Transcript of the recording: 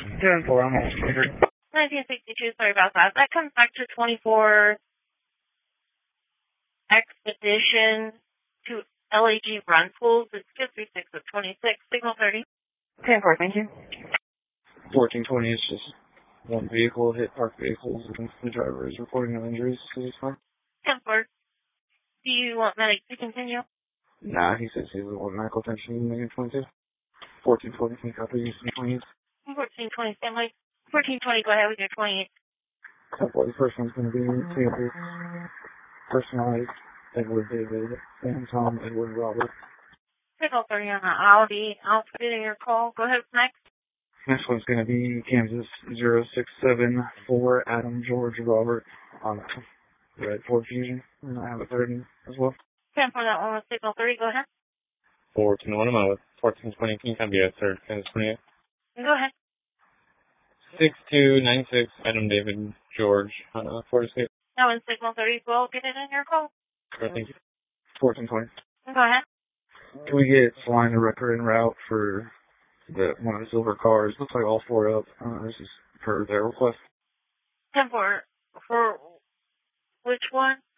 10-4, I'm on 1962, sorry about that. That comes back to 24 Expedition to LAG Rentals. It's 236 of 26, signal 30. 10-4, thank you. 1420 is just one vehicle hit parked vehicles and the driver is reporting no injuries to his car. 10-4. Do you want medic to continue? Nah, he says he doesn't want medical attention in negative 22. 1420, can you copy using 28? 1420, standby. 1420, go ahead with your 28. The first one's going to be Tampa. Personalized Edward David and Tom Edward Robert. Signal 30 on the Audi. I'll put it in your call. Go ahead, next. Next one's going to be Kansas 0674 Adam George Robert on Red Ford Fusion. And I have a 30 as well. 10 for that one with signal 30. Go ahead. 14-1, I'm out with 1420. Can you copy that, sir? Kansas 28. Go ahead. 6296 Adam David George on Ford Escape. Now in signal 30, we'll get it in your call. Sure, thank you. 1420. Go ahead. Can we get flying the record en route for one of the silver cars? Looks like all four up. This is per their request. 10 for which one?